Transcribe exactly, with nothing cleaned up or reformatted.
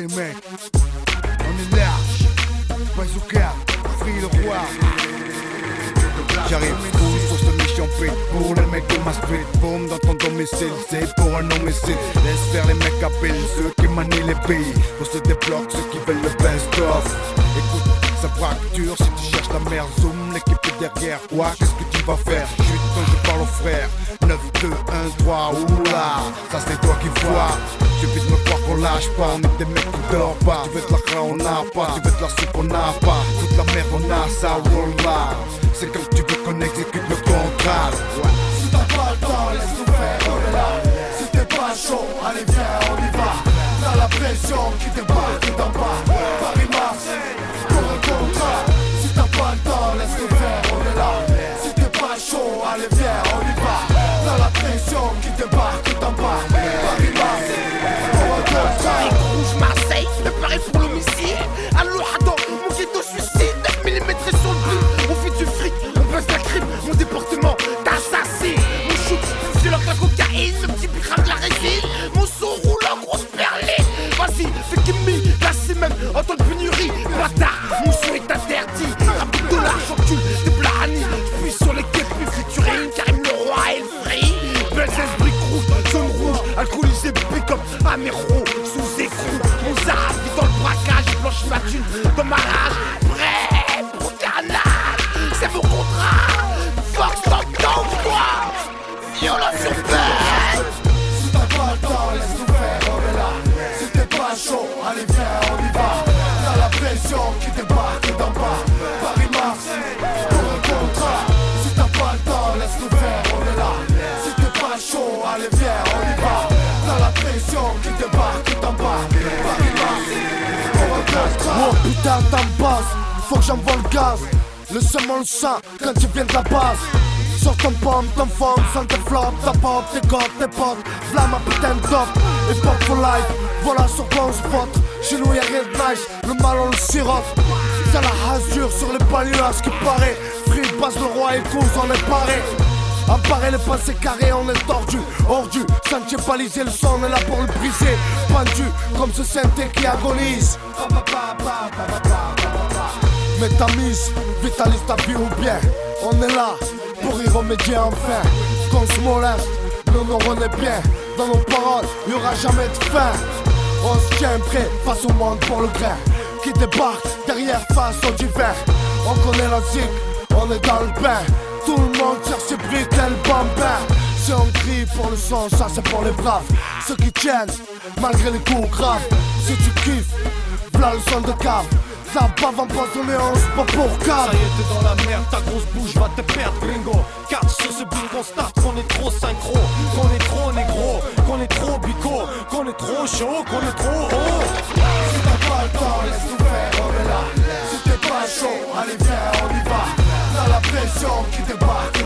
Allez mec, on est large. Bazooka, free le roi. J'arrive cool sur ce mission pitbull. Les mecs de ma street, boom dans ton domicile. C'est pour un homicide. Laisse faire les mecs habiles, ceux qui manient les pays. On se débloque, ceux qui veulent le best-of. Écoute, ça braque dur si tu cherches la merde. Zoom, l'équipe est derrière. Quoi, qu'est-ce que tu vas faire? Chute quand je parle aux frères. neuf, deux, un, trois, oula. Ça c'est toi qui vois. Suffit de me croire qu'on lâche pas. On est des mecs qui dorment pas. Tu veux de la on n'a pas. Tu veux de la soupe, on n'a pas. Toute la merde, on a ça, wallah. C'est comme tu veux qu'on exécute le contrat. Ouais. Si t'as pas le temps, laisse-nous faire, on est là. Si t'es pas chaud, allez viens, on y va. T'as la pression qui débarque d'en bas. Paris-Marseille, pour un contrat. Si t'as pas le temps, laisse-nous faire, on est là. Si t'es pas chaud, allez viens, on y va. T'as la pression qui débarque d'en bas. Paris-Marseille, pour un contrat. Rouge Marseille, préparé pour l'homicide. Allô, Hadon, mon ghetto suicide. neuf millimètres sur le but. On fait du fric, on passe la crime. Mon département t'assassine. Mon shoot, plus violent que la cocaïne. Le petit pirat de la résine. Mon son roule en grosse berline. Vas-y, fais Kimmy, là c'est même en temps de pénurie. Bâtard, mon son est interdit. Rapide de l'argent, cul, des blahani. J'puis sur les quais, puis featuring. Karim le roi et le free. Belzès, brique rouge, zone rouge. Alcoolisé, pick-up, améro. Sous écrou, mon zara vit dans le braquage. Blanche ma thune, dans ma rage. Prêt pour carnage, c'est mon contrat. Force t'entends quoi? Violence urbaine. Si t'as pas le temps, laisse-nous faire, on est là. Si t'es pas chaud, allez viens, on y va. T'as la pression qui débarque d'en bas. Paris-Marseille, pour un contrat. Si t'as pas le temps, laisse-nous faire, on est là. Si t'es pas chaud, allez viens, on y va. T'as la pression qui débarque d'en bas. Paris-Marseille, pour un contrat. Oh putain t'embasse, faut que j'envoie le gaz. Le seum on le sent quand tu viens de la base. Sors ton pomme, ton fond, sans tes flops, ta pop, tes gosses, tes potes. V'là ma putain de dope, et pop for life. Voilà sur quoi on se vote. Chez nous y'a rien de nice, le mal on le sirote. C'est la hasure sur les banlieues à ce qui paraît. Free, base le roi et cause, on est paré. Emparé, les pensées carrées, on est tordu, ordu. Sentier balisé, le son, on est là pour le briser. Pendu, comme ce synthé qui agonise. Mais ta mise, vitalise ta vie ou bien. On est là pour y remédier enfin. Qu'on se moleste, nous nous on est bien. Dans nos paroles, y'aura jamais de fin. On se tient prêt face au monde pour le grain. Qui débarque derrière face au divin. On connaît la zig, on est dans le bain. Tout le monde cherche ses briques, tel bambin. Si on crie pour le son, ça c'est pour les braves. Ceux qui tiennent, malgré les coups graves. Si tu kiffes, v'là le son de cave. La bave empoisonnée, on se bat pour cave. Ça y est, t'es dans la merde, ta grosse bouche va te perdre, gringo. Car sur ce beat constate qu'on est trop synchro, qu'on est trop négro, qu'on est trop bico, qu'on est trop chaud, qu'on est trop haut. Si t'as pas le temps, laisse-nous faire, on est là. Si t'es pas chaud, allez viens, on y va. T'as la pression qui débarque